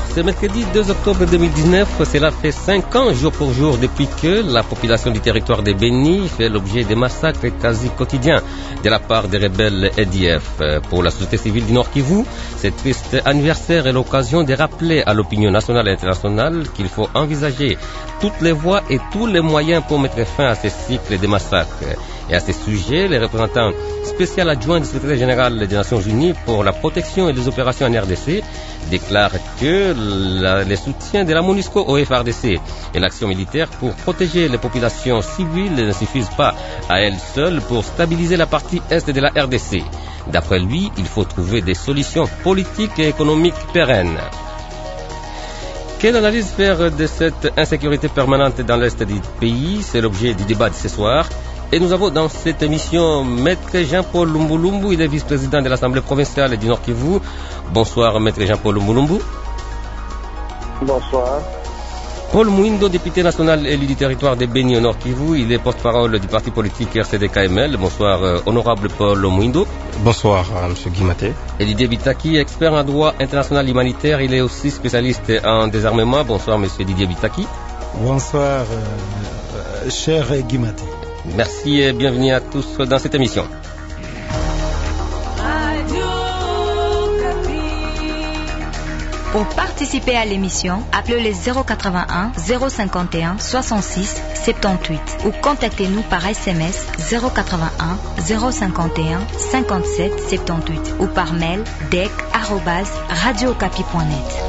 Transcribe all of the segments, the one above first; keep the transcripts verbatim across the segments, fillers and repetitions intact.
C'est mercredi deux octobre deux mille dix-neuf, cela fait cinq ans jour pour jour depuis que la population du territoire de Beni fait l'objet des massacres quasi quotidiens de la part des rebelles E D F. Pour la société civile du Nord Kivu, ce triste anniversaire est l'occasion de rappeler à l'opinion nationale et internationale qu'il faut envisager toutes les voies et tous les moyens pour mettre fin à ces cycles de massacres. Et à ce sujet, les représentants spéciaux adjoints du secrétaire général des Nations Unies pour la protection et les opérations en R D C déclarent que la, les soutiens de la MONUSCO au F R D C et l'action militaire pour protéger les populations civiles ne suffisent pas à elles seules pour stabiliser la partie est de la R D C. D'après lui, il faut trouver des solutions politiques et économiques pérennes. Quelle analyse faire de cette insécurité permanente dans l'est du pays? C'est l'objet du débat de ce soir. Et nous avons dans cette émission Maître Jean-Paul Lumbulumbu, il est vice-président de l'Assemblée provinciale du Nord Kivu. Bonsoir Maître Jean-Paul Lumbulumbu. Bonsoir. Paul Mouindo, député national élu du territoire de Beni au Nord Kivu, il est porte-parole du parti politique R C D K M L. Bonsoir euh, honorable Paul Mouindo. Bonsoir M. Guimaté. Et Didier Bitaki, expert en droit international humanitaire, il est aussi spécialiste en désarmement. Bonsoir M. Didier Bitaki. Bonsoir euh, euh, cher Guimaté. Merci et bienvenue à tous dans cette émission. Pour participer à l'émission, appelez le zéro quatre-vingt-un zéro cinquante et un soixante-six soixante-dix-huit ou contactez-nous par S M S zéro quatre-vingt-un zéro cinquante et un cinquante-sept soixante-dix-huit ou par mail d e c arobase radio okapi point net.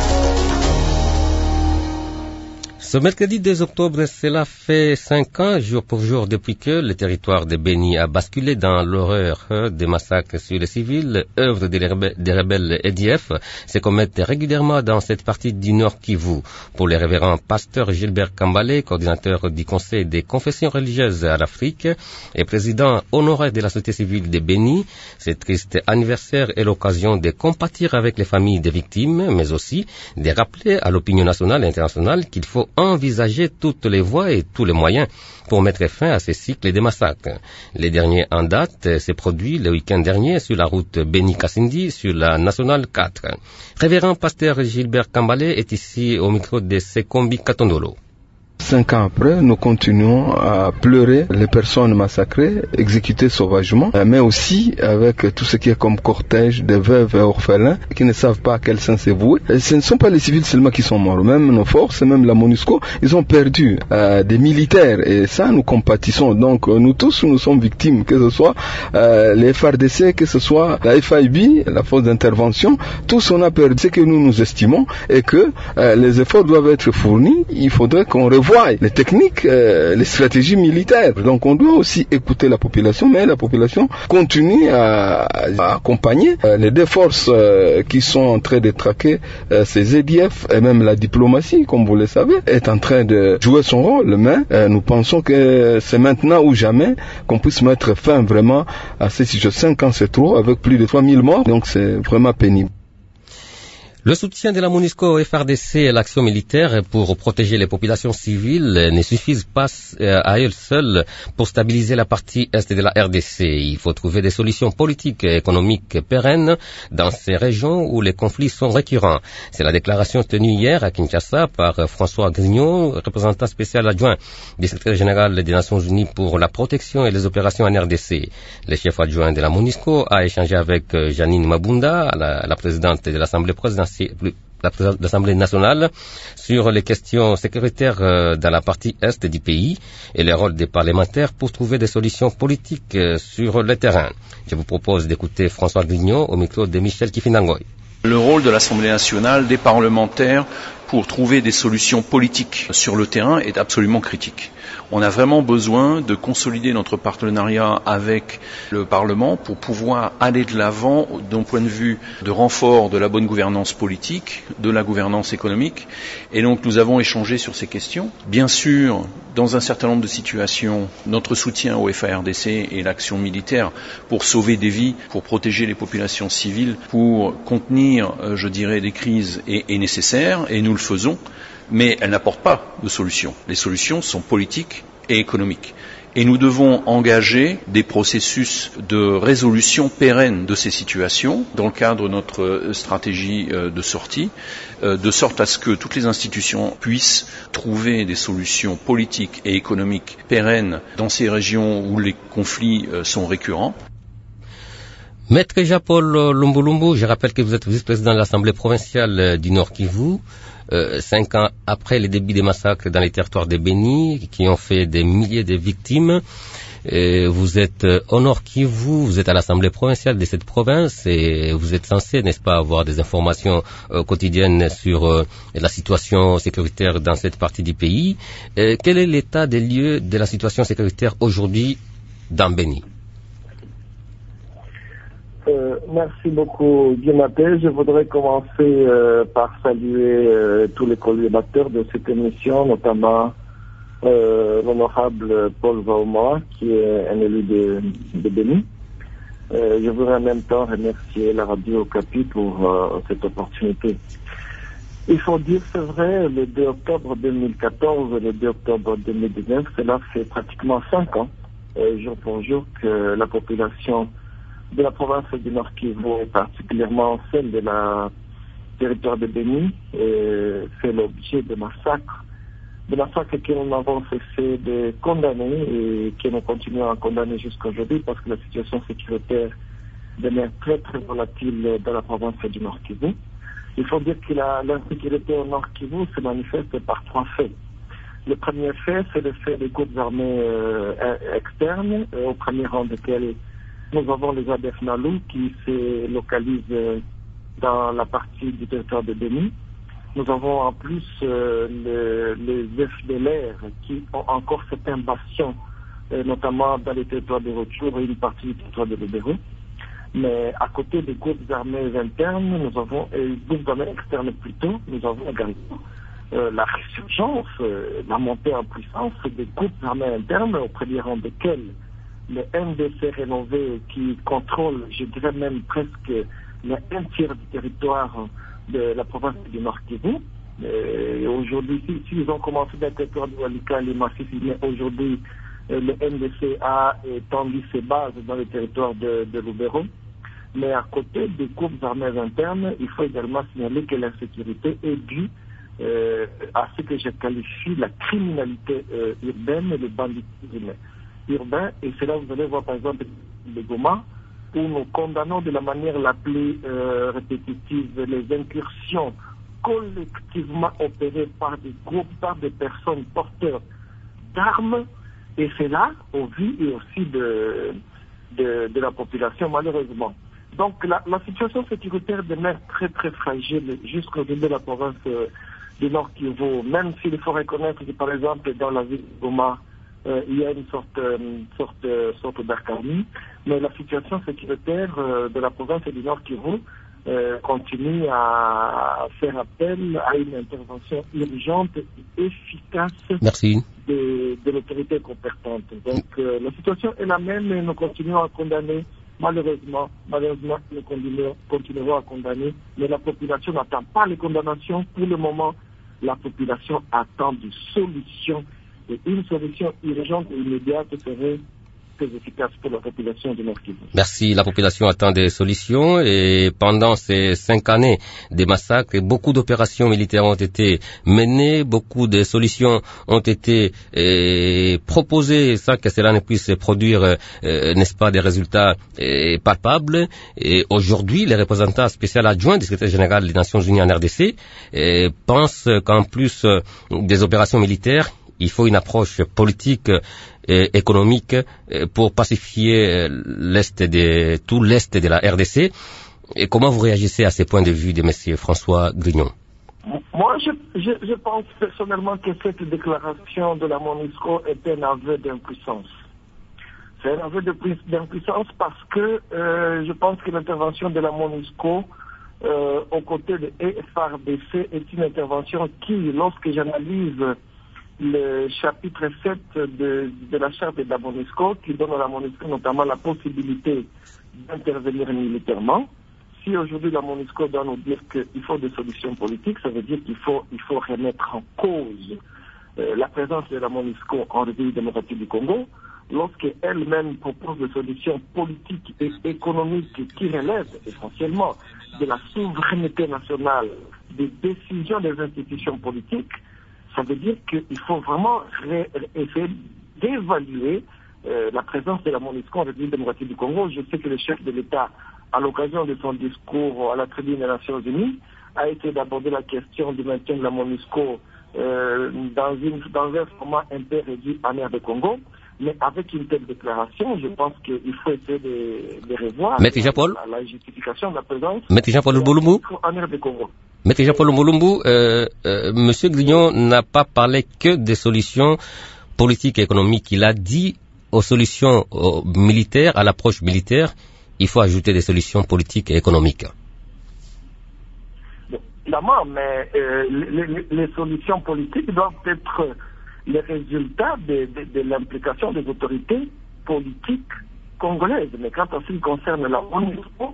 Ce mercredi deux octobre, cela fait cinq ans, jour pour jour, depuis que le territoire de Beni a basculé dans l'horreur des massacres sur les civils, œuvre des rebelles, des rebelles E D F, se commettent régulièrement dans cette partie du Nord Kivu. Pour le révérend pasteur Gilbert Kambale, coordinateur du Conseil des confessions religieuses à l'Afrique et président honoraire de la société civile de Beni, ce triste anniversaire est l'occasion de compatir avec les familles des victimes, mais aussi de rappeler à l'opinion nationale et internationale qu'il faut envisager toutes les voies et tous les moyens pour mettre fin à ces cycles de massacres. Les derniers en date s'est produit le week-end dernier sur la route Beni-Kassindi sur la nationale quatre. Révérend pasteur Gilbert Kambale est ici au micro de Sekombi Katondolo. Cinq ans après, nous continuons à pleurer les personnes massacrées, exécutées sauvagement, mais aussi avec tout ce qui est comme cortège de veuves et orphelins qui ne savent pas à quel sens c'est voué. Et ce ne sont pas les civils seulement qui sont morts, même nos forces, même la MONUSCO, ils ont perdu euh, des militaires et ça nous compatissons. Donc nous tous, nous sommes victimes, que ce soit euh, les F R D C, que ce soit la F I B, la force d'intervention, tous on a perdu ce que nous nous estimons et que euh, les efforts doivent être fournis. Il faudrait qu'on revoie les techniques, euh, les stratégies militaires. Donc on doit aussi écouter la population, mais la population continue à, à accompagner euh, les deux forces euh, qui sont en train de traquer euh, ces E D F et même la diplomatie, comme vous le savez, est en train de jouer son rôle. Mais euh, nous pensons que c'est maintenant ou jamais qu'on puisse mettre fin vraiment à ces sujets. Cinq ans c'est trop, avec plus de trois mille morts, donc c'est vraiment pénible. Le soutien de la MONUSCO au F R D C et l'action militaire pour protéger les populations civiles ne suffisent pas à elles seules pour stabiliser la partie est de la R D C. Il faut trouver des solutions politiques et économiques pérennes dans ces régions où les conflits sont récurrents. C'est la déclaration tenue hier à Kinshasa par François Grignon, représentant spécial adjoint du secrétaire général des Nations Unies pour la protection et les opérations en R D C. Le chef adjoint de la MONUSCO a échangé avec Janine Mabunda, la, la présidente de l'Assemblée présidentielle l'Assemblée nationale sur les questions sécuritaires dans la partie est du pays et le rôle des parlementaires pour trouver des solutions politiques sur le terrain. Je vous propose d'écouter François Grignon au micro de Michel Kifinangoy. Le rôle de l'Assemblée nationale, des parlementaires, pour trouver des solutions politiques sur le terrain est absolument critique. On a vraiment besoin de consolider notre partenariat avec le Parlement pour pouvoir aller de l'avant d'un point de vue de renfort de la bonne gouvernance politique, de la gouvernance économique. Et donc nous avons échangé sur ces questions. Bien sûr, dans un certain nombre de situations, notre soutien au F A R D C et l'action militaire pour sauver des vies, pour protéger les populations civiles, pour contenir, je dirais, des crises est, est nécessaire et nous le faisons. Mais elle n'apporte pas de solution. Les solutions sont politiques et économiques. Et nous devons engager des processus de résolution pérenne de ces situations dans le cadre de notre stratégie de sortie, de sorte à ce que toutes les institutions puissent trouver des solutions politiques et économiques pérennes dans ces régions où les conflits sont récurrents. Maître Jean-Paul Lumbulumbu, je rappelle que vous êtes vice-président de l'Assemblée provinciale du Nord Kivu, euh, cinq ans après les débuts des massacres dans les territoires de Beni, qui ont fait des milliers de victimes. Et vous êtes au Nord Kivu, vous êtes à l'Assemblée provinciale de cette province et vous êtes censé, n'est-ce pas, avoir des informations euh, quotidiennes sur euh, la situation sécuritaire dans cette partie du pays. Euh, quel est l'état des lieux de la situation sécuritaire aujourd'hui dans Beni? Euh, merci beaucoup, Guimaté. Je voudrais commencer euh, par saluer euh, tous les collaborateurs de cette émission, notamment euh, l'honorable Paul Vauma, qui est un élu de, de Beni. Euh, je voudrais en même temps remercier la radio Okapi pour euh, cette opportunité. Il faut dire, c'est vrai, le deux octobre deux mille quatorze et le deux octobre deux mille dix-neuf, cela fait pratiquement cinq ans, euh, jour pour jour, que la population de la province du Nord Kivu, particulièrement celle de la territoire de Beni, fait l'objet de massacres, de massacres que nous avons cessé de condamner et que nous continuons à condamner jusqu'à aujourd'hui parce que la situation sécuritaire demeure très très volatile dans la province du Nord Kivu. Il faut dire que la, l'insécurité au Nord Kivu se manifeste par trois faits. Le premier fait, c'est le fait des groupes armés euh, externes, euh, au premier rang desquels nous avons les A D F Nalu qui se localisent dans la partie du territoire de Beni. Nous avons en plus euh, le, les F D L R qui ont encore certains bastions, euh, notamment dans les territoires de Rutshuru et une partie du territoire de Lubero. Mais à côté des groupes armés internes, nous avons, et des groupes armés externes plutôt, nous avons également euh, la résurgence, euh, la montée en puissance des groupes armés internes, au premier rang desquels le N D C rénové qui contrôle, je dirais même presque le un tiers du territoire de la province du Nord Kivu. Et aujourd'hui, si, si ils ont commencé dans le territoire de Walikale, les massifs, mais aujourd'hui, le N D C a étendu ses bases dans le territoire de, de Lubero. Mais à côté des groupes armés internes, il faut également signaler que l'insécurité est due euh, à ce que je qualifie la criminalité euh, urbaine et le banditisme urbain, et c'est là où vous allez voir par exemple le Goma, où nous condamnons de la manière la plus euh, répétitive les incursions collectivement opérées par des groupes, par des personnes porteurs d'armes, et c'est là au vu et aussi de, de, de la population malheureusement. Donc la, la situation sécuritaire demeure très très fragile jusqu'au niveau de la province euh, du Nord Kivu, même s'il faut reconnaître que par exemple dans la ville de Goma, Euh, il y a une sorte, euh, sorte, euh, sorte d'accalmie, mais la situation sécuritaire euh, de la province du Nord Kivu euh, continue à faire appel à une intervention urgente et efficace Merci. de, de l'autorité compétente. Donc euh, la situation est la même et nous continuons à condamner. Malheureusement, malheureusement, nous continuerons, continuerons à condamner, mais la population n'attend pas les condamnations. Pour le moment, la population attend des solutions. Et une solution urgente et immédiate serait très efficace pour la population du Nord Kivu. Merci. La population attend des solutions et pendant ces cinq années des massacres, beaucoup d'opérations militaires ont été menées, beaucoup de solutions ont été euh, proposées sans que cela ne puisse produire, euh, n'est-ce pas, des résultats euh, palpables. Et aujourd'hui, les représentants spéciaux adjoints du secrétaire général des Nations Unies en R D C euh, pensent qu'en plus euh, des opérations militaires, il faut une approche politique et économique pour pacifier l'est de, tout l'est de la R D C. Et comment vous réagissez à ces points de vue de M. François Grignon? Moi, je, je, je pense personnellement que cette déclaration de la MONUSCO est un aveu d'impuissance. C'est un aveu d'impuissance parce que euh, je pense que l'intervention de la MONUSCO euh, aux côtés de F A R D C est une intervention qui, lorsque j'analyse le chapitre sept de, de la charte de la MONUSCO, qui donne à la MONUSCO notamment la possibilité d'intervenir militairement. Si aujourd'hui la MONUSCO doit nous dire qu'il faut des solutions politiques, ça veut dire qu'il faut, il faut remettre en cause euh, la présence de la MONUSCO en République démocratique du Congo. lorsqu'elle-même propose des solutions politiques et économiques qui relèvent essentiellement de la souveraineté nationale, des décisions des institutions politiques, ça veut dire qu'il faut vraiment ré- essayer d'évaluer euh, la présence de la MONUSCO en République démocratique du Congo. Je sais que le chef de l'État, à l'occasion de son discours à la tribune des Nations Unies, a essayé d'aborder la question du maintien de la MONUSCO euh, dans, une, dans un format un peu réduit en aire de Congo. Mais avec une telle déclaration, je pense qu'il faut essayer de, de revoir Maître Jean-Paul la, la justification de la présence Maître Jean-Paul Mbouloumou en aire de Congo. Maître Jean-Paul Mbouloumou, euh, euh, Monsieur Grignon n'a pas parlé que des solutions politiques et économiques. Il a dit aux solutions aux militaires, à l'approche militaire, il faut ajouter des solutions politiques et économiques. Évidemment, mais euh, les, les, les solutions politiques doivent être les résultats de, de, de l'implication des autorités politiques congolaises. Mais quand en ce qui concerne la MONUSCO,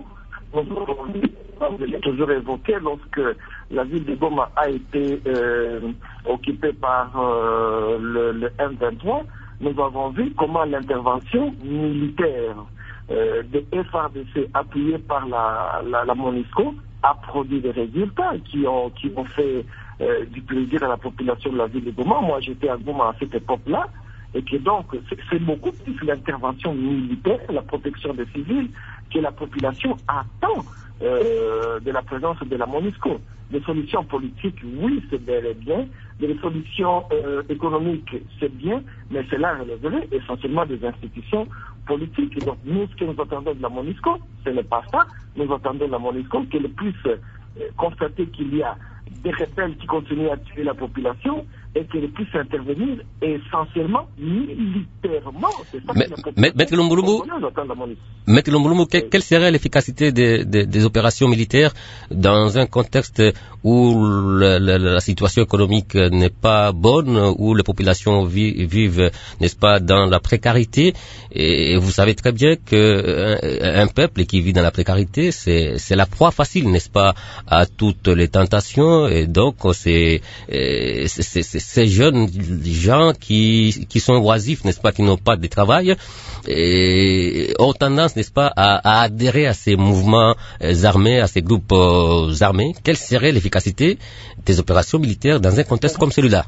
je l'ai toujours évoqué, lorsque la ville de Goma a été euh, occupée par euh, le, le M vingt-trois, nous avons vu comment l'intervention militaire euh, de F A R D C appuyée par la, la, la MONUSCO a produit des résultats qui ont, qui ont fait euh, du plaisir à la population de la ville de Goma. Moi, j'étais à Goma à cette époque-là, et que donc, c'est, c'est beaucoup plus l'intervention militaire, la protection des civils, que la population attend euh, de la présence de la MONUSCO. Des solutions politiques, oui, c'est bel et bien. Des solutions euh, économiques, c'est bien, mais cela relèverait essentiellement des institutions politiques. Et donc, nous, ce que nous attendons de la MONUSCO, ce n'est pas ça. Nous attendons de la MONUSCO qu'elle puisse euh, constater qu'il y a des rebelles qui continuent à tuer la population et qu'elle puisse intervenir essentiellement militairement. C'est ça mais, que la population Maître Mbouloumou, attend de la MONUSCO. Maître Mbouloumou, que, quelle serait l'efficacité des, des, des opérations militaires dans un contexte où la, la, la situation économique n'est pas bonne, où les populations vi, vivent, n'est-ce pas, dans la précarité? Et vous savez très bien que un, un peuple qui vit dans la précarité, c'est, c'est la proie facile, n'est-ce pas, à toutes les tentations. Et donc, c'est, c'est, c'est, c'est ces jeunes gens qui, qui sont oisifs, n'est-ce pas, qui n'ont pas de travail, et ont tendance, n'est-ce pas, à, à adhérer à ces mouvements armés, à ces groupes euh, armés. Quelle serait l'efficacité des opérations militaires dans un contexte comme celui-là?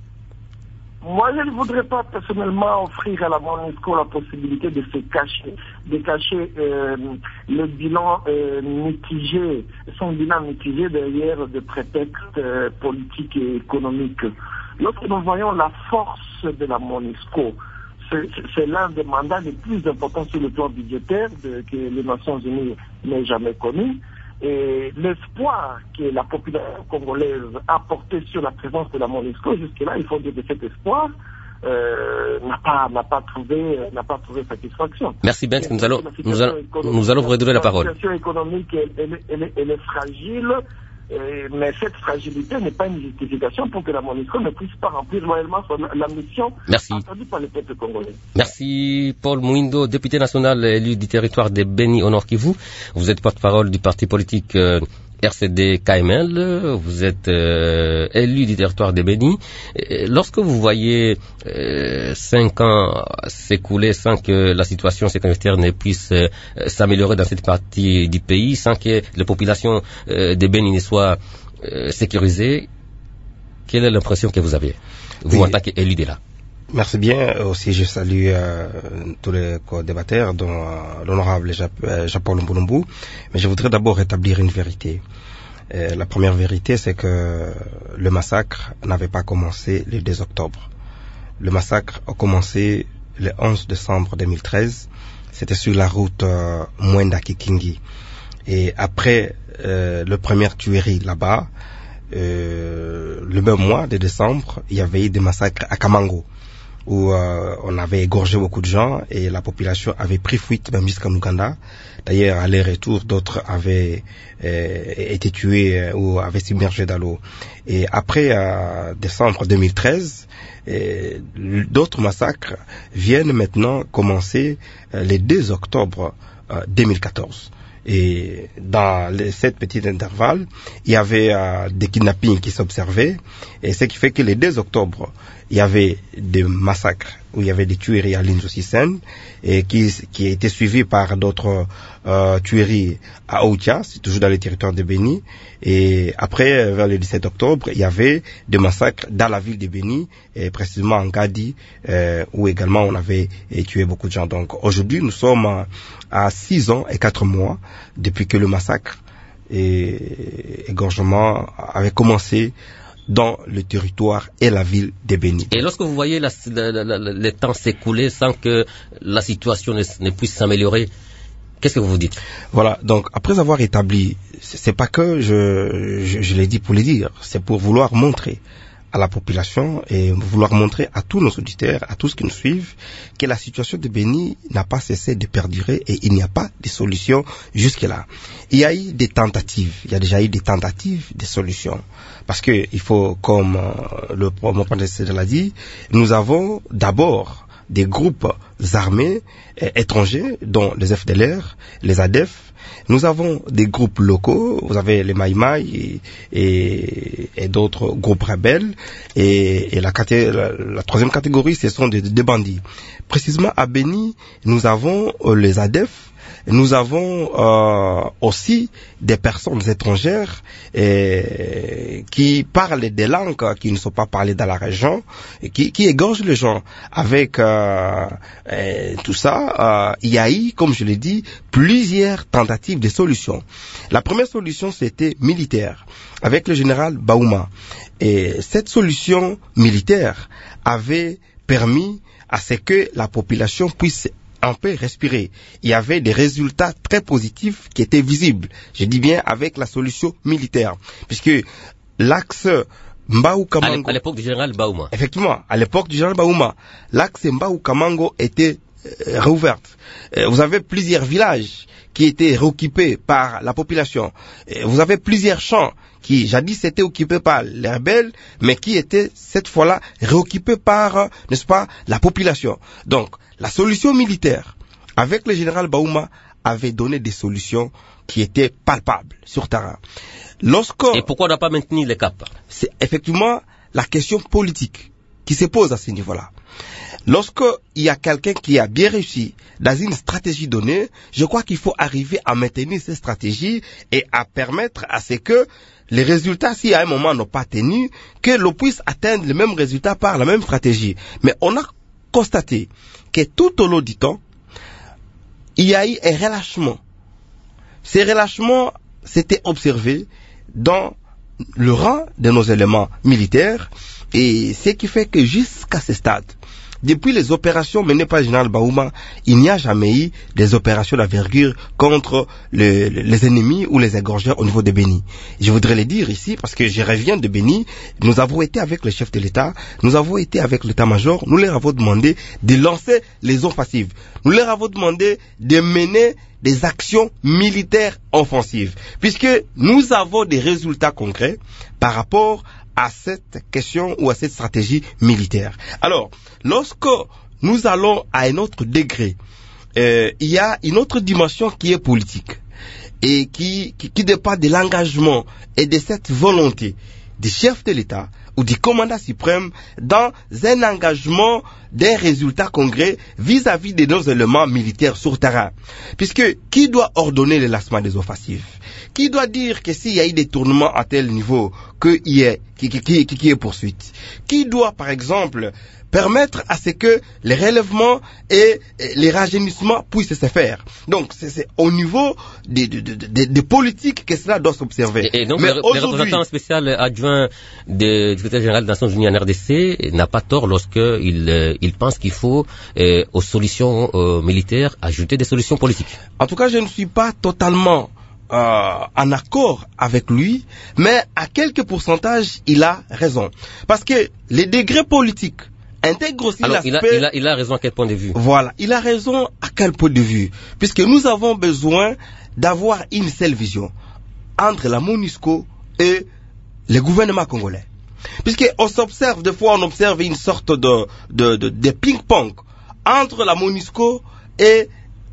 Moi, je ne voudrais pas personnellement offrir à la MONUSCO la possibilité de se cacher, de cacher euh, le bilan euh, mitigé, son bilan mitigé derrière des prétextes euh, politiques et économiques. Lorsque nous voyons la force de la MONUSCO, c'est, c'est l'un des mandats les plus importants sur le plan budgétaire de, que les Nations Unies n'aient jamais connu. Et l'espoir que la population congolaise a porté sur la présence de la MONUSCO, jusque-là, il faut dire que cet espoir euh, n'a pas n'a pas trouvé n'a pas trouvé satisfaction. Merci Ben, nous allons nous allons nous allons vous redonner la parole. La situation économique elle, elle, elle, elle est fragile. Euh, mais cette fragilité n'est pas une justification pour que la MONUSCO ne puisse pas remplir loyalement son, la mission attendue par le peuple congolais. Merci Paul Mouindo, député national élu du territoire de Béni au Nord Kivu. Vous êtes porte-parole du parti politique euh, R C D K M L, vous êtes euh, élu du territoire de Béni. Et lorsque vous voyez euh, cinq ans s'écouler sans que la situation sécuritaire ne puisse euh, s'améliorer dans cette partie du pays, sans que les populations euh, de Béni ne soient euh, sécurisées, quelle est l'impression que vous avez, vous oui. en tant qu'élu de là? Merci bien. Aussi, je salue euh, tous les co-débatteurs, dont euh, l'honorable Jean-Paul Mbouloumou. Mais je voudrais d'abord rétablir une vérité. Euh, la première vérité, c'est que le massacre n'avait pas commencé le deux octobre. Le massacre a commencé le onze décembre deux mille treize. C'était sur la route euh, Mwenda-Kikingi. Et après euh, le première tuerie là-bas, euh, le même mois de décembre, il y avait eu des massacres à Kamango, où euh, on avait égorgé beaucoup de gens et la population avait pris fuite même jusqu'à Muganda. D'ailleurs, à l'aller-retour, d'autres avaient euh, été tués euh, ou avaient submergé dans l'eau. Et après euh, décembre deux mille treize, euh, d'autres massacres viennent maintenant commencer euh, le deux octobre euh, deux mille quatorze. Et dans les, cette petite intervalle, il y avait euh, des kidnappings qui s'observaient, et ce qui fait que le deux octobre, il y avait des massacres, où il y avait des tueries à l'Indossicène, et qui, qui a été suivi par d'autres euh, tueries à Oicha, c'est toujours dans le territoire de Béni. Et après, vers le dix-sept octobre, il y avait des massacres dans la ville de Béni, et précisément en Gadi, euh, où également on avait tué beaucoup de gens. Donc aujourd'hui, nous sommes à, à six ans et quatre mois depuis que le massacre et égorgement avait commencé dans le territoire et la ville de Béni. Et lorsque vous voyez la, la, la, la, le temps s'écouler sans que la situation ne, ne puisse s'améliorer, qu'est-ce que vous vous dites? Voilà, donc après avoir établi, c'est pas que je, je, je l'ai dit pour le dire, c'est pour vouloir montrer à la population et vouloir montrer à tous nos auditeurs, à tous qui nous suivent, que la situation de Béni n'a pas cessé de perdurer et il n'y a pas de solution jusque-là. Il y a eu des tentatives, il y a déjà eu des tentatives de solutions. Parce que il faut, comme euh, le mon prédécesseur l'a dit, nous avons d'abord des groupes armés euh, étrangers, dont les F D L R, les A D F. Nous avons des groupes locaux, vous avez les Maï Maï et, et, et d'autres groupes rebelles. Et, et la, la, la troisième catégorie, ce sont des, des bandits. Précisément à Béni, nous avons euh, les A D F. Nous avons euh, aussi des personnes étrangères et, qui parlent des langues qui ne sont pas parlées dans la région, et qui, qui égorgent les gens. Avec euh, et tout ça, euh, il y a eu, comme je l'ai dit, plusieurs tentatives de solutions. La première solution, c'était militaire, avec le général Baouma. Et cette solution militaire avait permis à ce que la population puisse un peu respirer. Il y avait des résultats très positifs qui étaient visibles. Je dis bien avec la solution militaire. Puisque l'axe Mbao-Kamango... À l'époque du général Baouma. Effectivement, à l'époque du général Baouma, l'axe Mbao-Kamango était euh, réouverte. Euh, vous avez plusieurs villages qui étaient réoccupés par la population. Euh, vous avez plusieurs champs qui jadis étaient occupés par les rebelles, mais qui étaient cette fois-là réoccupés par, euh, n'est-ce pas, la population. Donc, la solution militaire, avec le général Baouma, avait donné des solutions qui étaient palpables sur terrain. Lorsque... Et pourquoi on n'a pas maintenu les caps? C'est effectivement la question politique qui se pose à ce niveau-là. Lorsqu'il y a quelqu'un qui a bien réussi dans une stratégie donnée, je crois qu'il faut arriver à maintenir cette stratégie et à permettre à ce que les résultats, si à un moment n'ont pas tenu, que l'on puisse atteindre le même résultat par la même stratégie. Mais on a constaté que tout au long du temps, il y a eu un relâchement. Ces relâchements s'étaient observés dans le rang de nos éléments militaires, et ce qui fait que jusqu'à ce stade, depuis les opérations menées par le général Baouma, il n'y a jamais eu des opérations d'envergure contre le, les ennemis ou les égorgeurs au niveau de Béni. Je voudrais le dire ici parce que je reviens de Béni. Nous avons été avec le chef de l'État, nous avons été avec l'état-major, nous leur avons demandé de lancer les offensives. Nous leur avons demandé de mener des actions militaires offensives, puisque nous avons des résultats concrets par rapport à cette question ou à cette stratégie militaire. Alors, lorsque nous allons à un autre degré, euh, il y a une autre dimension qui est politique et qui, qui, qui dépend de l'engagement et de cette volonté du chef de l'État ou du commandant suprême dans un engagement d'un résultat concret vis-à-vis de nos éléments militaires sur terrain. Puisque qui doit ordonner le lancement des offensives? Qui doit dire que s'il y a eu des tournements à tel niveau, qu'il y ait, qui, qui, qui, qui est poursuite? Qui doit, par exemple, permettre à ce que les relèvements et les rajeunissements puissent se faire? Donc, c'est, c'est au niveau des, des, des, des politiques que cela doit s'observer. Et, et donc, Mais le, le représentant spécial adjoint du secrétaire général des Nations Unies en R D C n'a pas tort lorsqu'il euh, il pense qu'il faut, euh, aux solutions euh, militaires, ajouter des solutions politiques. En tout cas, je ne suis pas totalement Euh, en accord avec lui, mais à quelques pourcentages, il a raison. Parce que les degrés politiques intègrent aussi Alors, l'aspect... Il a, il, a, il a raison à quel point de vue? Voilà, il a raison à quel point de vue? Puisque nous avons besoin d'avoir une seule vision entre la MONUSCO et le gouvernement congolais. Puisqu'on s'observe, des fois on observe une sorte de, de, de, de ping-pong entre la MONUSCO et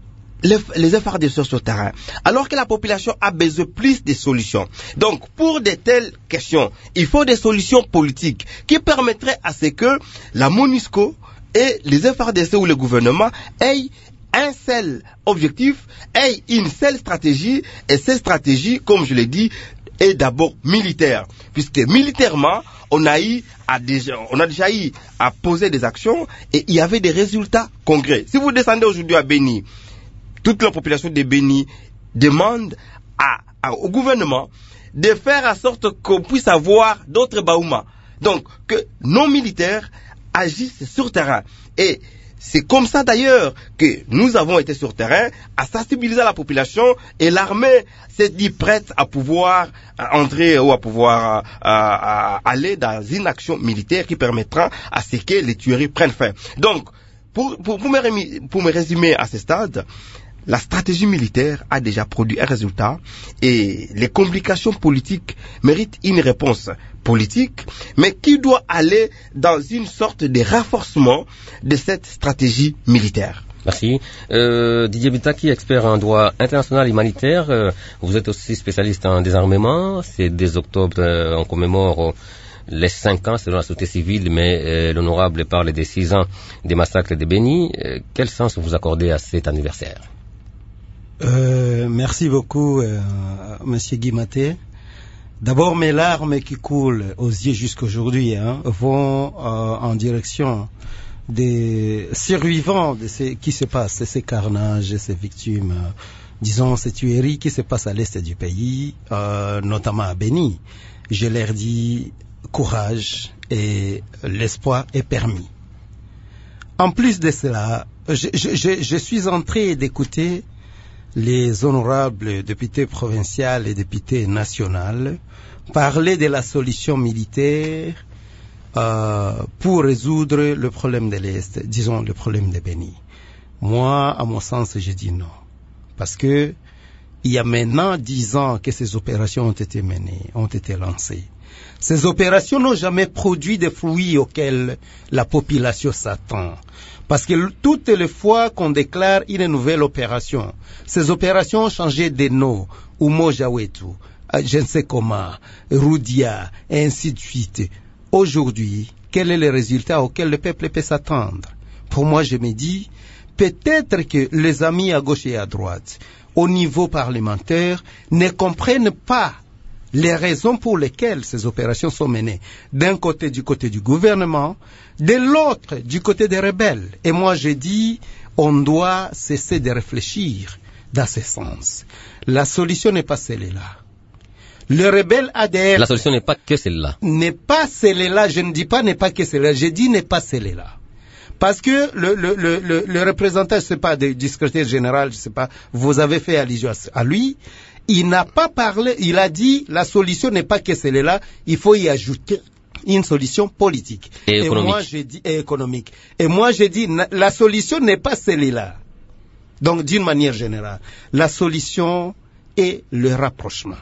les, les F A R D C sur le terrain, alors que la population a besoin plus de solutions. Donc, pour de telles questions, il faut des solutions politiques qui permettraient à ce que la MONUSCO et les F A R D C ou le gouvernement aient un seul objectif, aient une seule stratégie, et cette stratégie, comme je l'ai dit, est d'abord militaire, puisque militairement, on a eu à déjà, on a déjà eu à poser des actions et il y avait des résultats concrets. Si vous descendez aujourd'hui à Béni, toute la population de Béni demande à, à, au gouvernement de faire en sorte qu'on puisse avoir d'autres Baouma. Donc, que nos militaires agissent sur terrain. Et c'est comme ça d'ailleurs que nous avons été sur terrain à sensibiliser la population et l'armée s'est dit prête à pouvoir entrer ou à pouvoir à, à aller dans une action militaire qui permettra à ce que les tueries prennent fin. Donc, pour, pour, pour, me, pour me résumer à ce stade, la stratégie militaire a déjà produit un résultat et les complications politiques méritent une réponse politique, mais qui doit aller dans une sorte de renforcement de cette stratégie militaire. Merci. Euh, Didier Bitaki, expert en droit international humanitaire, euh, vous êtes aussi spécialiste en désarmement. C'est dès octobre, euh, on commémore euh, les cinq ans selon la société civile, mais euh, l'honorable parle des six ans des massacres de Béni. Euh, quel sens vous accordez à cet anniversaire? Euh, merci beaucoup, euh, Monsieur Guimaté. D'abord, mes larmes qui coulent aux yeux jusqu'aujourd'hui hein, vont euh, en direction des survivants de ce qui se passe, ces carnages, ces victimes, euh, disons ces tueries qui se passent à l'est du pays, euh, notamment à Béni. Je leur dis courage et l'espoir est permis. En plus de cela, je, je, je, je suis en train d'écouter les honorables députés provinciaux et députés nationaux parler de la solution militaire euh, pour résoudre le problème de l'Est, disons le problème de Béni. Moi, à mon sens, je dis non. Parce que il y a maintenant dix ans que ces opérations ont été menées, ont été lancées. Ces opérations n'ont jamais produit des fruits auxquels la population s'attend. Parce que toutes les fois qu'on déclare une nouvelle opération, ces opérations ont changé de nom, Umojawetu, je ne sais comment, Roudia, et ainsi de suite. Aujourd'hui, quel est le résultat auquel le peuple peut s'attendre? Pour moi, je me dis, peut-être que les amis à gauche et à droite, au niveau parlementaire, ne comprennent pas les raisons pour lesquelles ces opérations sont menées. D'un côté, du côté du gouvernement, de l'autre, du côté des rebelles. Et moi, je dis, on doit cesser de réfléchir dans ce sens. La solution n'est pas celle-là. Le rebelle A D F... La solution n'est pas que celle-là. N'est pas celle-là. Je ne dis pas n'est pas que celle-là. Je dis n'est pas celle-là. Parce que le, le, le, le, le représentant, je ne sais pas, du secrétaire général, je ne sais pas, vous avez fait allusion à lui, il n'a pas parlé, il a dit la solution n'est pas que celle-là, il faut y ajouter une solution politique. Et, et économique. Moi, j'ai dit, et économique. Et moi, j'ai dit, la solution n'est pas celle-là. Donc, d'une manière générale, la solution est le rapprochement.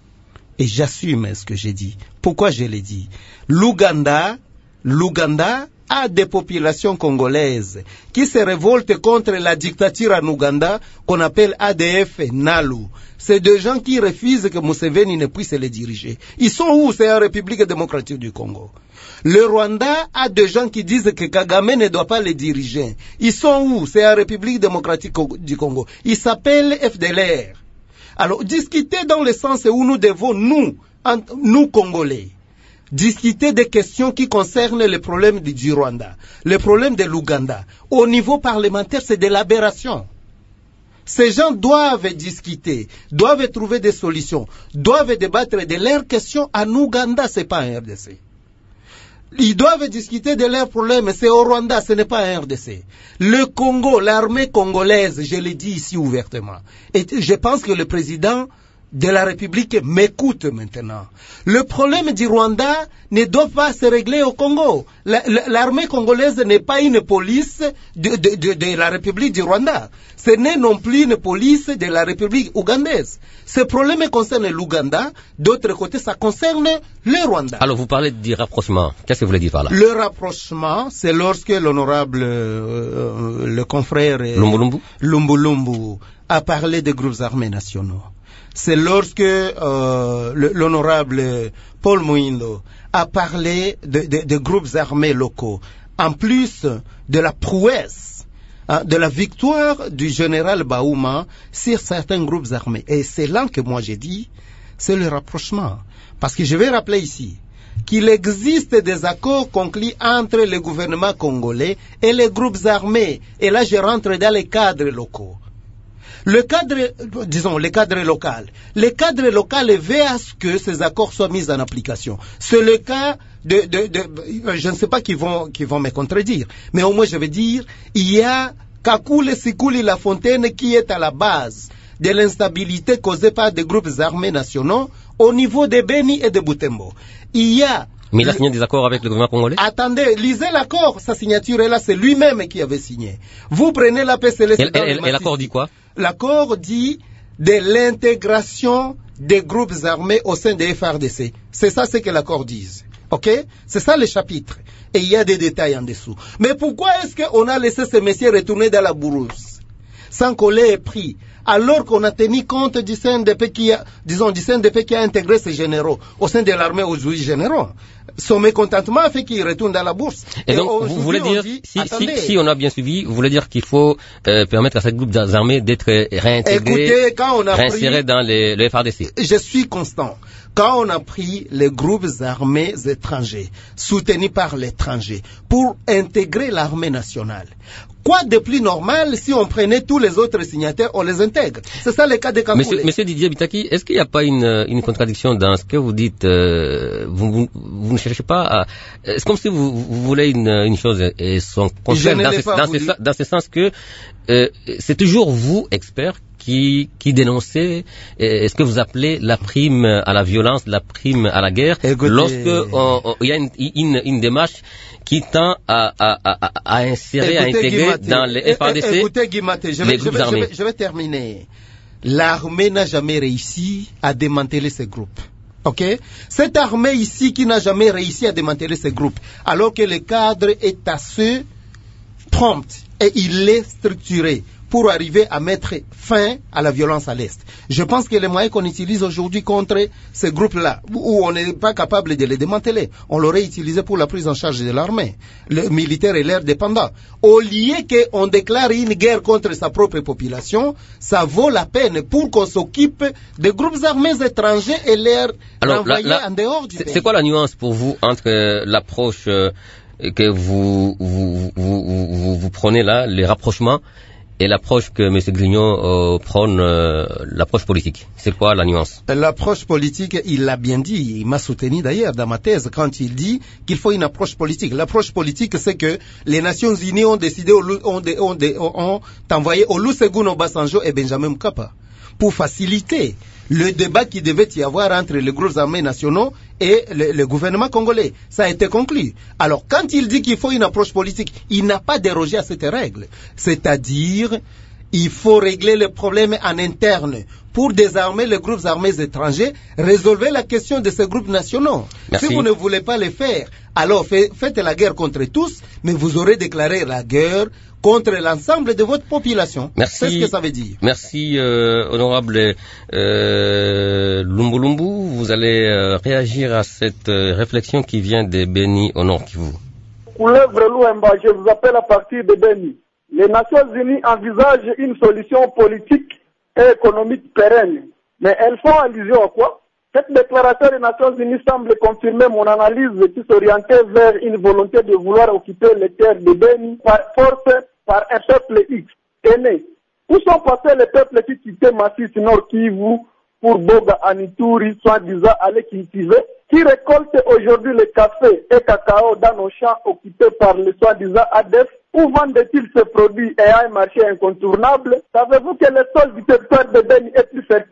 Et j'assume ce que j'ai dit. Pourquoi je l'ai dit? L'Ouganda, l'Ouganda a des populations congolaises qui se révoltent contre la dictature en Ouganda qu'on appelle A D F et Nalu. C'est des gens qui refusent que Museveni ne puisse les diriger. Ils sont où? C'est la République démocratique du Congo. Le Rwanda a des gens qui disent que Kagame ne doit pas les diriger. Ils sont où? C'est la République démocratique du Congo. Ils s'appellent F D L R. Alors, discuter dans le sens où nous devons, nous, nous Congolais, discuter des questions qui concernent les problèmes du Rwanda, les problèmes de l'Ouganda. Au niveau parlementaire, c'est de l'aberration. Ces gens doivent discuter, doivent trouver des solutions, doivent débattre de leurs questions en Ouganda, c'est pas un R D C. Ils doivent discuter de leurs problèmes, c'est au Rwanda, ce n'est pas un R D C. Le Congo, l'armée congolaise, je l'ai dit ici ouvertement, et je pense que le président de la République m'écoute maintenant. Le problème du Rwanda ne doit pas se régler au Congo. La, la, l'armée congolaise n'est pas une police de, de, de, de la République du Rwanda. Ce n'est non plus une police de la République ougandaise. Ce problème concerne l'Ouganda, d'autre côté, ça concerne le Rwanda. Alors, vous parlez du rapprochement. Qu'est-ce que vous voulez dire par là? Le rapprochement, c'est lorsque l'honorable, euh, le confrère Lumbulumbu Lumbulumbu a parlé des groupes armés nationaux. C'est lorsque euh, le, l'honorable Paul Mouindo a parlé de, de, de groupes armés locaux, en plus de la prouesse, hein, de la victoire du général Baouma sur certains groupes armés. Et c'est là que moi j'ai dit, c'est le rapprochement. Parce que je vais rappeler ici qu'il existe des accords conclus entre le gouvernement congolais et les groupes armés. Et là, je rentre dans les cadres locaux. Le cadre, disons, le cadre local. Le cadre local veut à ce que ces accords soient mis en application. C'est le cas de, de, de, je ne sais pas qui vont, qui vont me contredire, mais au moins je vais dire, il y a Kakule Sikuli La Fontaine qui est à la base de l'instabilité causée par des groupes armés nationaux au niveau de Beni et de Butembo. Il y a Mais il a signé des accords avec le gouvernement congolais? Attendez, lisez l'accord, sa signature est là, c'est lui-même qui avait signé. Vous prenez la P C L C. Et, et, et l'accord dit quoi? L'accord dit de l'intégration des groupes armés au sein des F R D C. C'est ça ce que l'accord dit. Ok? C'est ça le chapitre. Et il y a des détails en dessous. Mais pourquoi est-ce qu'on a laissé ces messieurs retourner dans la brousse sans qu'on les ait pris, alors qu'on a tenu compte du C N D P qui a, disons, du C N D P qui a intégré ces généraux au sein de l'armée aux huit généraux. Son mécontentement a fait qu'ils retournent dans la bourse. Et, et donc, vous voulez dire, dit, si, si, si on a bien suivi, vous voulez dire qu'il faut euh, permettre à ces groupes armés d'être réintégrés, Écoutez, quand on a réinsérés pris, dans les, le F R D C. Je suis constant. Quand on a pris les groupes armés étrangers, soutenus par l'étranger, pour intégrer l'armée nationale, quoi de plus normal si on prenait tous les autres signataires, on les intègre? C'est ça le cas de Kakule. Monsieur, monsieur Didier Bitaki, est-ce qu'il n'y a pas une, une contradiction dans ce que vous dites? euh, vous, vous, vous ne cherchez pas à... C'est comme si vous, vous voulez une, une chose et son contraire dans, ce, dans, ce, dans ce sens que euh, c'est toujours vous, experts, qui, qui dénoncez euh, ce que vous appelez la prime à la violence, la prime à la guerre, Écoutez... lorsque il y a une, une, une démarche qui tend à, à, à, à insérer, écoutez, à intégrer Guimaté, dans les F R D C écoutez, Guimaté, je vais, les groupes je vais, armés. Je vais, je vais terminer. L'armée n'a jamais réussi à démanteler ces groupes. Ok? Cette armée ici qui n'a jamais réussi à démanteler ces groupes, alors que le cadre est assez prompt et il est structuré pour arriver à mettre fin à la violence à l'Est. Je pense que les moyens qu'on utilise aujourd'hui contre ces groupes-là, où on n'est pas capable de les démanteler, on l'aurait utilisé pour la prise en charge de l'armée, le militaire et l'air dépendant. Au lieu qu'on déclare une guerre contre sa propre population, ça vaut la peine pour qu'on s'occupe des groupes armés étrangers et les renvoyer en dehors du pays. C'est quoi la nuance pour vous entre euh, l'approche euh, que vous vous, vous, vous, vous prenez là, les rapprochements, et l'approche que M. Grignon euh, prône, euh, l'approche politique? C'est quoi la nuance? L'approche politique, il l'a bien dit, il m'a soutenu d'ailleurs dans ma thèse quand il dit qu'il faut une approche politique. L'approche politique, c'est que les Nations Unies ont décidé, ont, ont, ont, ont envoyé Olusegun Obasanjo et Benjamin Mkapa pour faciliter le débat qui devait y avoir entre les groupes armés nationaux et le, le gouvernement congolais. Ça a été conclu. Alors, quand il dit qu'il faut une approche politique, il n'a pas dérogé à cette règle. C'est-à-dire, il faut régler le problème en interne pour désarmer les groupes armés étrangers, résolver la question de ces groupes nationaux. Merci. Si vous ne voulez pas le faire, alors faites la guerre contre tous, mais vous aurez déclaré la guerre contre l'ensemble de votre population. Merci. C'est ce que ça veut dire. Merci, euh, honorable euh, Lumbulumbu. Vous allez euh, réagir à cette euh, réflexion qui vient de Beni au Nord Kivu. Couleuvre Louemba, je vous appelle à partir de Beni. Les Nations Unies envisagent une solution politique et économique pérenne. Mais elles font allusion à quoi? Cette déclaration des Nations Unies semble confirmer mon analyse qui s'orientait vers une volonté de vouloir occuper les terres de Beni par force par un peuple X aîné. Où sont passés les peuples qui quittaient Masisi Nord Kivu pour Boga Anituri, soi-disant aller cultiver, qui récoltent aujourd'hui le café et cacao dans nos champs occupés par les soi-disant A D F? Où vendent-ils ces produits ayant un marché incontournable? Savez-vous que le sol du territoire de Beni est plus fertile?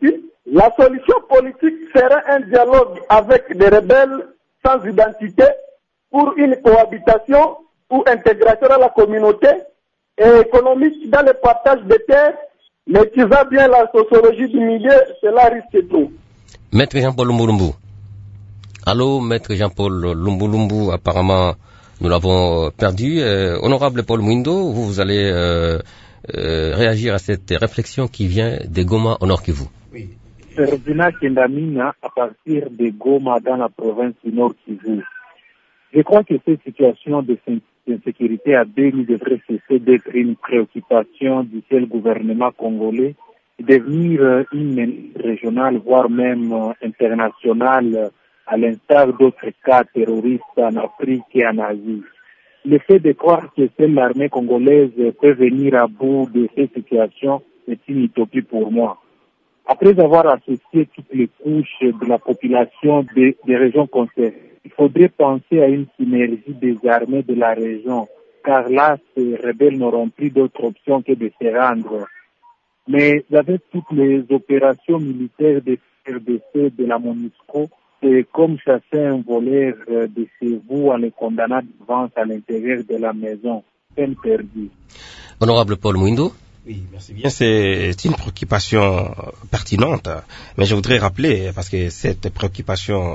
La solution politique serait un dialogue avec des rebelles sans identité pour une cohabitation ou intégration dans la communauté et économique dans le partage des terres, mais tu vois bien la sociologie du milieu, cela risque tout. Maître Jean-Paul Lumbulumbu. Allô, Maître Jean-Paul Lumbulumbu, apparemment nous l'avons perdu. Euh, honorable Paul Mwindo, vous, vous allez euh, euh, réagir à cette réflexion qui vient de Goma au Nord Kivu. Oui. Ferdinand Kendamina, à partir de Goma dans la province du Nord Kivu. Je crois que cette situation de d'insécurité à Béni devrait cesser d'être une préoccupation du seul gouvernement congolais et devenir une menace régionale, voire même internationale, à l'instar d'autres cas terroristes en Afrique et en Asie. Le fait de croire que seule l'armée congolaise peut venir à bout de cette situation est une utopie pour moi. Après avoir associé toutes les couches de la population des, des régions concernées, il faudrait penser à une synergie des armées de la région, car là, ces rebelles n'auront plus d'autre option que de se rendre. Mais avec toutes les opérations militaires de R D C de la MONUSCO, c'est comme chasser un voleur de chez vous en le condamnant d'avance à l'intérieur de la maison. Peine perdue. Honorable Paul Mwindo. Oui, merci bien. C'est une préoccupation pertinente, mais je voudrais rappeler, parce que cette préoccupation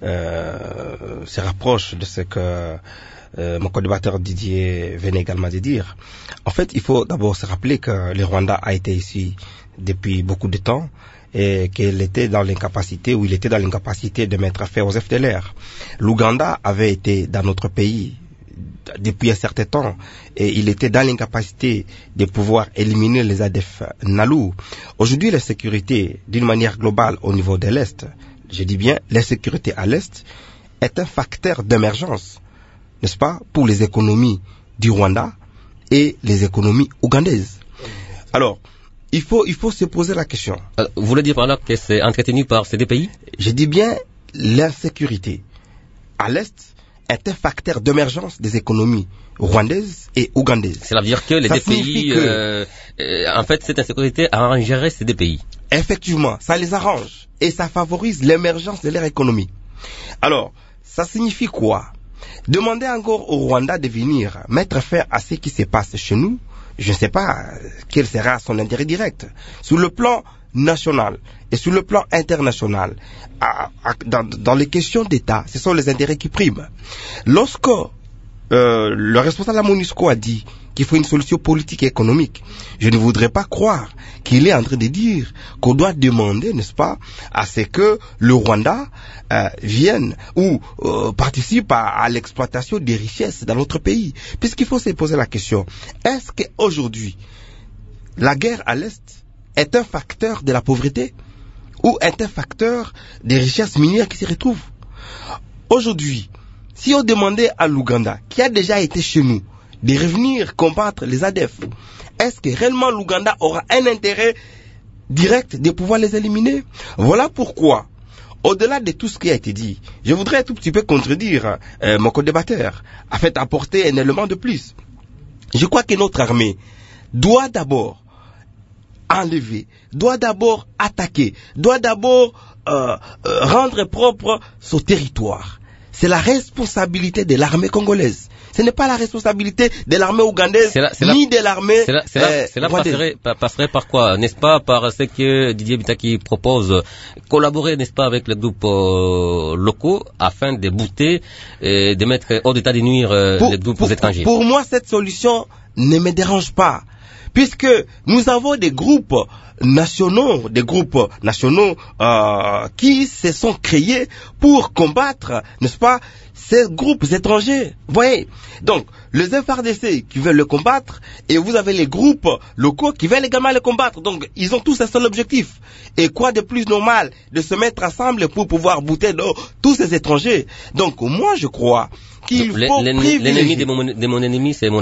euh, se rapproche de ce que euh, mon co-débatteur Didier venait également de dire. En fait, il faut d'abord se rappeler que le Rwanda a été ici depuis beaucoup de temps et qu'il était dans l'incapacité, ou il était dans l'incapacité de mettre fin aux F D L R. L'Ouganda avait été dans notre pays depuis un certain temps, et il était dans l'incapacité de pouvoir éliminer les A D F Nalu. Aujourd'hui, la sécurité, d'une manière globale au niveau de l'Est, je dis bien, la sécurité à l'Est est un facteur d'émergence, n'est-ce pas, pour les économies du Rwanda et les économies ougandaises. Alors, il faut, il faut se poser la question. Euh, vous voulez dire par là que c'est entretenu par ces deux pays? Je dis bien, l'insécurité à l'Est est un facteur d'émergence des économies rwandaises et ougandaises. C'est-à-dire que les ça deux pays, que, euh, euh, en fait, cette insécurité arrangerait ces deux pays. Effectivement, ça les arrange et ça favorise l'émergence de leur économie. Alors, ça signifie quoi? Demander encore au Rwanda de venir mettre fin à ce qui se passe chez nous, je ne sais pas quel sera son intérêt direct. Sur le plan national et sur le plan international, à, à, dans, dans les questions d'État, ce sont les intérêts qui priment. Lorsque euh, le responsable de la MONUSCO a dit qu'il faut une solution politique et économique, je ne voudrais pas croire qu'il est en train de dire qu'on doit demander, n'est-ce pas, à ce que le Rwanda euh, vienne ou euh, participe à, à l'exploitation des richesses dans notre pays. Puisqu'il faut se poser la question, est-ce qu'aujourd'hui, la guerre à l'Est est un facteur de la pauvreté ou est un facteur des richesses minières qui se retrouvent? Aujourd'hui, si on demandait à l'Ouganda, qui a déjà été chez nous, de revenir combattre les A D F, est-ce que réellement l'Ouganda aura un intérêt direct de pouvoir les éliminer? Voilà pourquoi, au-delà de tout ce qui a été dit, je voudrais un tout petit peu contredire euh, mon co-débatteur, afin d'apporter un élément de plus. Je crois que notre armée doit d'abord enlever, doit d'abord attaquer, doit d'abord euh, euh, rendre propre son territoire. C'est la responsabilité de l'armée congolaise. Ce n'est pas la responsabilité de l'armée ougandaise, la, ni la, de l'armée Cela, cela, euh, cela passerait, passerait par quoi? N'est-ce pas par ce que Didier Bitaki propose, collaborer, n'est-ce pas, avec les groupes euh, locaux afin de bouter et de mettre hors d'état de nuire euh, pour, les groupes pour, étrangers? Pour moi, cette solution ne me dérange pas, puisque nous avons des groupes nationaux, des groupes nationaux euh, qui se sont créés pour combattre, n'est-ce pas, ces groupes étrangers. Vous voyez? Donc, les F R D C qui veulent le combattre, et vous avez les groupes locaux qui veulent également le combattre. Donc, ils ont tous un seul objectif. Et quoi de plus normal de se mettre ensemble pour pouvoir bouter tous ces étrangers? Donc, moi, je crois qu'il faut privilégier... L'ennemi de mon, de mon ennemi, c'est mon ami.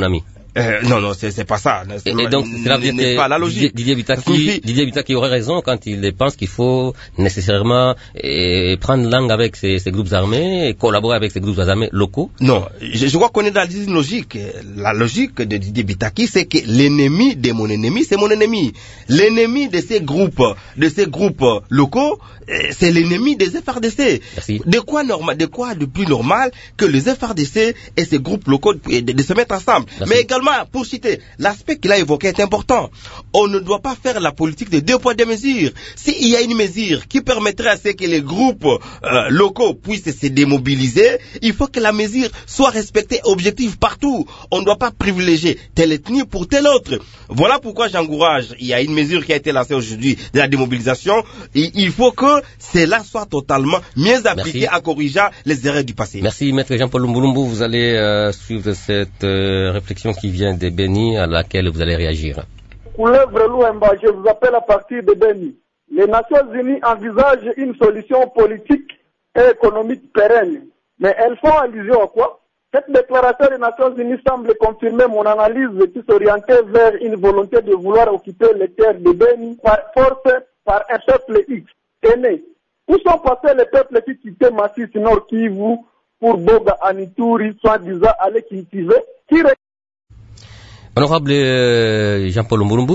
Euh, non, non, c'est, c'est pas ça. Et, et donc, c'est n'est pas la logique. Didier Bitaki, Didier Bitaki aurait raison quand il pense qu'il faut nécessairement eh, prendre langue avec ces, ces groupes armés et collaborer avec ces groupes armés locaux. Non, je, je crois qu'on est dans une logique. La logique de Didier Bitaki, c'est que l'ennemi de mon ennemi, c'est mon ennemi. L'ennemi de ces groupes, de ces groupes locaux, c'est l'ennemi des F R D C. Merci. De quoi normal, de quoi de plus normal que les F R D C et ces groupes locaux de, de, de se mettre ensemble. Merci. Mais également, pour citer, l'aspect qu'il a évoqué est important. On ne doit pas faire la politique de deux poids deux mesures. S'il y a une mesure qui permettrait à ce que les groupes euh, locaux puissent se démobiliser, il faut que la mesure soit respectée objective partout. On ne doit pas privilégier telle ethnie pour telle autre. Voilà pourquoi j'encourage. Il y a une mesure qui a été lancée aujourd'hui de la démobilisation. Et il faut que cela soit totalement mieux appliqué à corriger les erreurs du passé. Merci, Maître Jean-Paul Lumbulumbu. Vous allez euh, suivre cette euh, réflexion qui vient de Béni, à laquelle vous allez réagir. Couleuvre Louemba, je vous appelle à partir de Béni. Les Nations Unies envisagent une solution politique et économique pérenne. Mais elles font allusion à quoi? Cette déclaration des Nations Unies semble confirmer mon analyse qui s'orientait vers une volonté de vouloir occuper les terres de Béni par force par un peuple X. Aîné. Où sont passés les peuples qui quittaient Massif Nord Kivu pour Boga, Anituri, soi-disant aller cultiver? Qui... Honorable euh, Jean-Paul Lumbulumbu.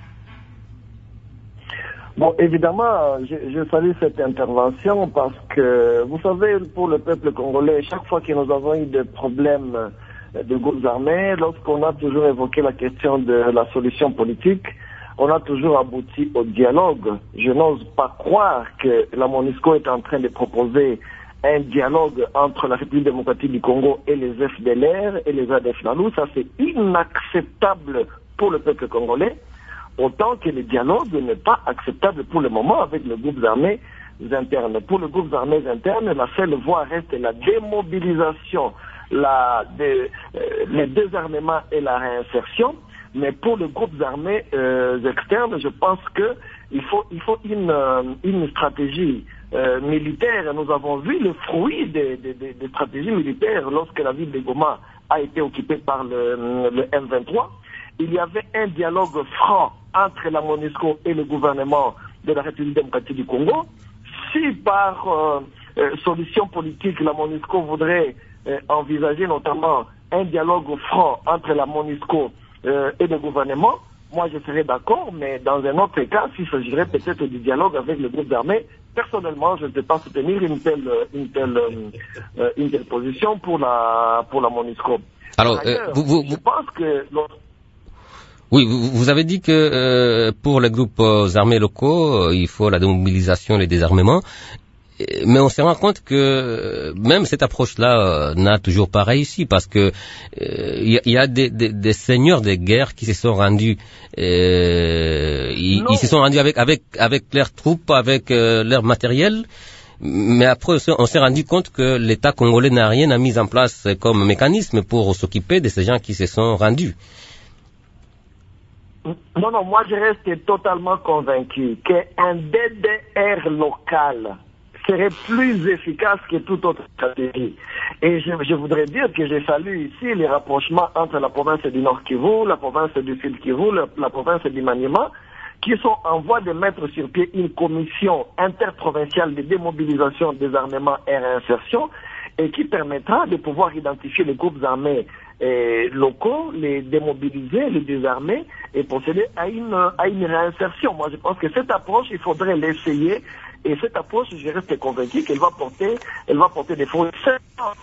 Bon, évidemment, je, je salue cette intervention parce que, vous savez, pour le peuple congolais, chaque fois que nous avons eu des problèmes de groupes armés, lorsqu'on a toujours évoqué la question de la solution politique, on a toujours abouti au dialogue. Je n'ose pas croire que la MONUSCO est en train de proposer un dialogue entre la République démocratique du Congo et les F D L R et les A D F Nalu. Ça, c'est inacceptable pour le peuple congolais, autant que le dialogue n'est pas acceptable pour le moment avec les groupes armés internes. Pour les groupes armés internes, la seule voie reste la démobilisation, la, de, euh, le désarmement et la réinsertion. Mais pour les groupes armés euh, externes, je pense que il faut, il faut une, euh, une stratégie euh, militaire. Nous avons vu le fruit des, des, des, des stratégies militaires lorsque la ville de Goma a été occupée par le, le M vingt-trois. Il y avait un dialogue franc entre la MONUSCO et le gouvernement de la République démocratique du Congo. Si par euh, euh, solution politique, la MONUSCO voudrait euh, envisager notamment un dialogue franc entre la MONUSCO euh, et le gouvernement, moi je serais d'accord, mais dans un autre cas, s'il s'agirait peut-être du dialogue avec le groupe armé, personnellement, je ne peux pas soutenir une telle, une telle, euh, une telle position pour la, pour la MONUSCO. Alors, euh, vous, vous, je pense que... Oui, vous, vous avez dit que euh, pour les groupes euh, armés locaux, euh, il faut la démobilisation et le désarmement. Mais on se rend compte que euh, même cette approche-là euh, n'a toujours pas réussi parce que il euh, y, y a des, des, des seigneurs de guerre qui se sont rendus, euh, ils, ils se sont rendus avec avec avec leurs troupes, avec euh, leur matériel. Mais après, on s'est rendu compte que l'État congolais n'a rien à mis en place comme mécanisme pour s'occuper de ces gens qui se sont rendus. Non, non, moi je reste totalement convaincu qu'un D D R local serait plus efficace que toute autre stratégie. Et je, je voudrais dire que je salue ici les rapprochements entre la province du Nord Kivu, la province du Sud Kivu, la, la province du Maniema, qui sont en voie de mettre sur pied une commission interprovinciale de démobilisation, désarmement et réinsertion, et qui permettra de pouvoir identifier les groupes armés eh, locaux, les démobiliser, les désarmer et procéder à une, à une réinsertion. Moi, je pense que cette approche, il faudrait l'essayer. Et cette approche, je reste convaincu qu'elle va porter, elle va porter des fruits. C'est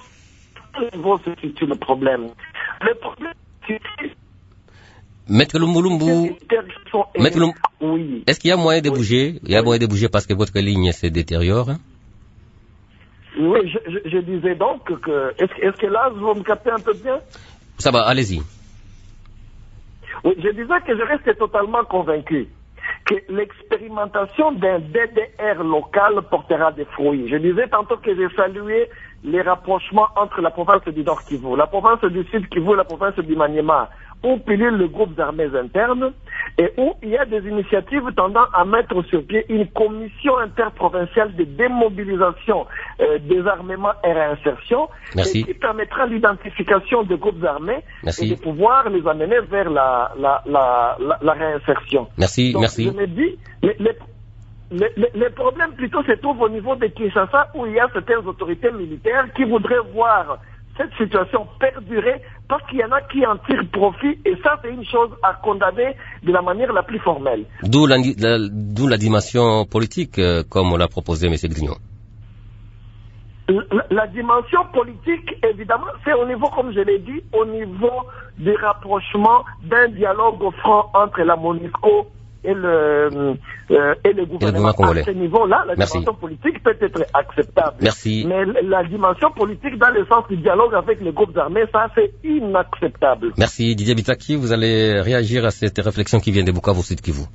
le problème. Le problème, c'est Maître Lumbulumbu, Maître Lumb... oui. Est-ce qu'il y a moyen de oui. bouger? Il y a moyen de bouger parce que votre ligne se détériore? Oui, je, je, je disais donc que, est-ce, est-ce que là, vous me captez un peu bien? Ça va, allez-y. Oui, je disais que je reste totalement convaincu que l'expérimentation d'un D D R local portera des fruits. Je disais tantôt que j'ai salué les rapprochements entre la province du Nord Kivu, la province du Sud Kivu et la province du Maniema. où pilulent les groupes armés internes et où il y a des initiatives tendant à mettre sur pied une commission interprovinciale de démobilisation, euh, désarmement et réinsertion, et qui permettra l'identification des groupes armés Merci. et de pouvoir les amener vers la, la, la, la, la réinsertion. Merci, Donc, merci. Je me dis, les, les, les, les, les problèmes plutôt se trouvent au niveau de Kinshasa, où il y a certaines autorités militaires qui voudraient voir cette situation perdurer parce qu'il y en a qui en tirent profit, et ça c'est une chose à condamner de la manière la plus formelle. D'où la, la, d'où la dimension politique, euh, comme l'a proposé M. Grignon. La, la dimension politique, évidemment, c'est au niveau, comme je l'ai dit, au niveau du rapprochement d'un dialogue franc entre la MONUSCO et le, euh, et le gouvernement. Et le congolais. À ce niveau-là, la Merci. dimension politique peut être acceptable. Merci. Mais la dimension politique dans le sens du dialogue avec les groupes armés, ça c'est inacceptable. Merci. Didier Bitaki, vous allez réagir à cette réflexion qui vient de Bukavu Sud Kivu.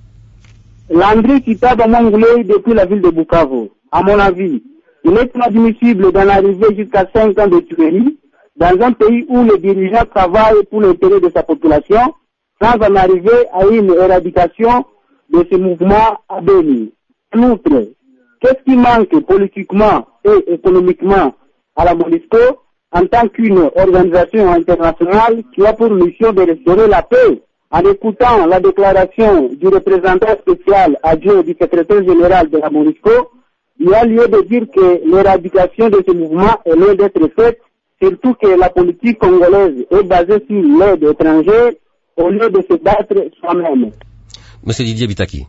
Landry Kitaba Mangoulé depuis la ville de Bukavu. À mon avis, il est inadmissible d'en arriver jusqu'à cinq ans de tuerie dans un pays où les dirigeants travaillent pour l'intérêt de sa population, sans en arriver à une éradication de ce mouvement à Béni. En outre, qu'est-ce qui manque politiquement et économiquement à la MONUSCO en tant qu'une organisation internationale qui a pour mission de restaurer la paix? En écoutant la déclaration du représentant spécial adjoint du secrétaire général de la MONUSCO, il y a lieu de dire que l'éradication de ce mouvement est loin d'être faite, surtout que la politique congolaise est basée sur l'aide étrangère au lieu de se battre soi-même. Monsieur Didier Bitaki.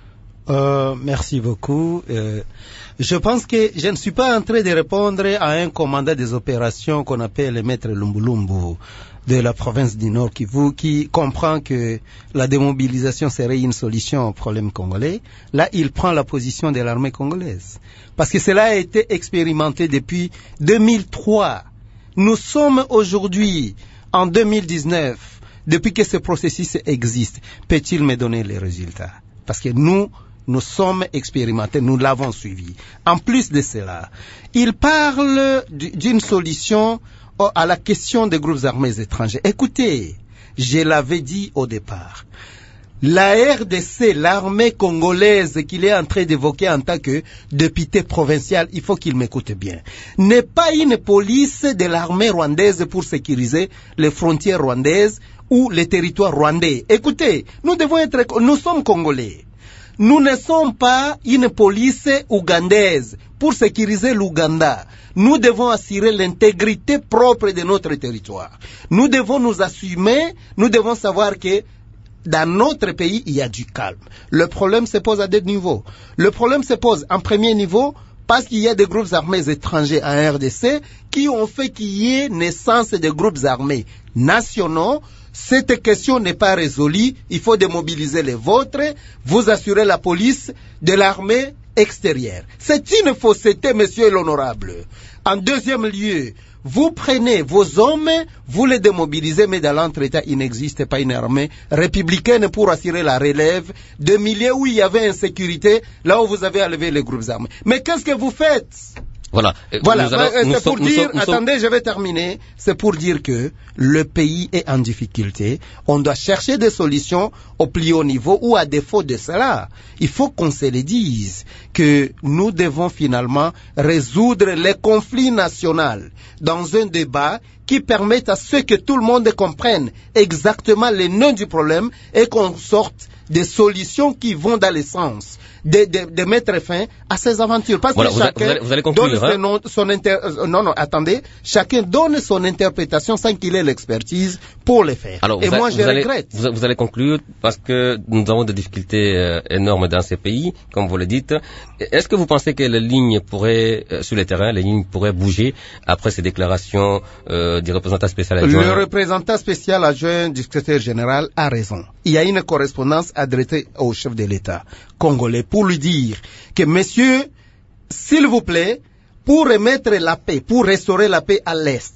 Euh, merci beaucoup. Euh, je pense que je ne suis pas en train de répondre à un commandant des opérations qu'on appelle le maître Lumbulumbu de la province du Nord Kivu, qui comprend que la démobilisation serait une solution au problème congolais. Là, il prend la position de l'armée congolaise. Parce que cela a été expérimenté depuis deux mille trois. Nous sommes aujourd'hui en deux mille dix-neuf. Depuis que ce processus existe, peut-il me donner les résultats? Parce que nous, nous sommes expérimentés, nous l'avons suivi. En plus de cela, il parle d'une solution à la question des groupes armés étrangers. Écoutez, je l'avais dit au départ, la R D C, l'armée congolaise qu'il est en train d'évoquer en tant que député provincial, il faut qu'il m'écoute bien, n'est pas une police de l'armée rwandaise pour sécuriser les frontières rwandaises ou les territoires rwandais. Écoutez, nous devons être, nous sommes congolais. Nous ne sommes pas une police ougandaise pour sécuriser l'Ouganda. Nous devons assurer l'intégrité propre de notre territoire. Nous devons nous assumer, nous devons savoir que dans notre pays, il y a du calme. Le problème se pose à deux niveaux. Le problème se pose en premier niveau parce qu'il y a des groupes armés étrangers en R D C qui ont fait qu'il y ait naissance de groupes armés nationaux. Cette question n'est pas résolue. Il faut démobiliser les vôtres, vous assurer la police de l'armée extérieure. C'est une fausseté, monsieur l'honorable. En deuxième lieu, vous prenez vos hommes, vous les démobilisez, mais dans l'entretemps, il n'existe pas une armée républicaine pour assurer la relève de milieux où il y avait insécurité, là où vous avez enlevé les groupes armés. Mais qu'est-ce que vous faites? Voilà. Voilà. C'est pour dire, attendez, je vais terminer. C'est pour dire que le pays est en difficulté. On doit chercher des solutions au plus haut niveau, ou à défaut de cela, il faut qu'on se le dise que nous devons finalement résoudre les conflits nationaux dans un débat qui permette à ce que tout le monde comprenne exactement les nœuds du problème et qu'on sorte des solutions qui vont dans le sens de, de, de mettre fin à ces aventures. Parce voilà, que vous chacun allez, vous allez conclure, donne hein? son, son inter... non, non, attendez. Chacun donne son interprétation sans qu'il ait l'expertise pour le faire. Alors, et vous moi, a, je vous regrette. Allez, vous, vous allez conclure parce que nous avons des difficultés euh, énormes dans ces pays, comme vous le dites. Est-ce que vous pensez que les lignes pourraient, euh, sur le terrain, les lignes pourraient bouger après ces déclarations euh, du représentant spécial adjoint? Le représentant spécial adjoint du secrétaire général a raison. Il y a une correspondance adressée au chef de l'État congolais pour lui dire que, monsieur, s'il vous plaît, pour remettre la paix, pour restaurer la paix à l'Est,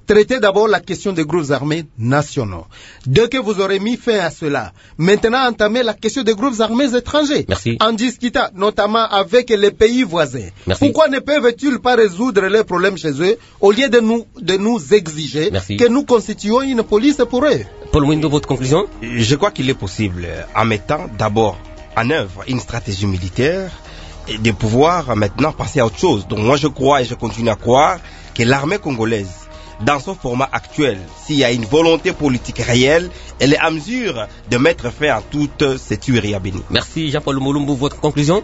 traitez d'abord la question des groupes armés nationaux. Dès que vous aurez mis fin à cela, maintenant entamez la question des groupes armés étrangers. Merci. En discutant notamment avec les pays voisins. Merci. Pourquoi ne peuvent-ils pas résoudre leurs problèmes chez eux au lieu de nous, de nous exiger Merci. que nous constituions une police pour eux? Paul Mwindo, votre conclusion? Je crois qu'il est possible, en mettant d'abord en œuvre une stratégie militaire, et de pouvoir maintenant passer à autre chose. Donc moi je crois et je continue à croire que l'armée congolaise, dans son format actuel, s'il y a une volonté politique réelle, elle est à mesure de mettre fin à toutes ces tueries à Béni. Merci Jean-Paul Mulumbu, votre conclusion?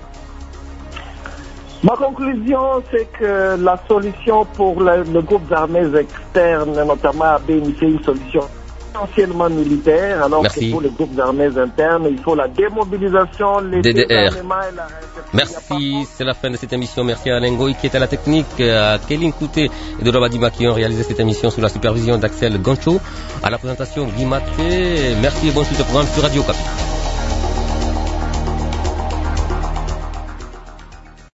Ma conclusion, c'est que la solution pour le, le groupe armées externes, notamment à Béni, c'est une solution essentiellement militaire, alors Merci. que pour les groupes armés internes, il faut la démobilisation, les D D R. désarmements et la... Merci, c'est la fin de cette émission. Merci à Alain Goy qui est à la technique, à Kéline Kouté et de Robadima qui ont réalisé cette émission sous la supervision d'Axel Goncho. À la présentation, Guy Maté. Merci et bonne suite au programme sur Radio Okapi.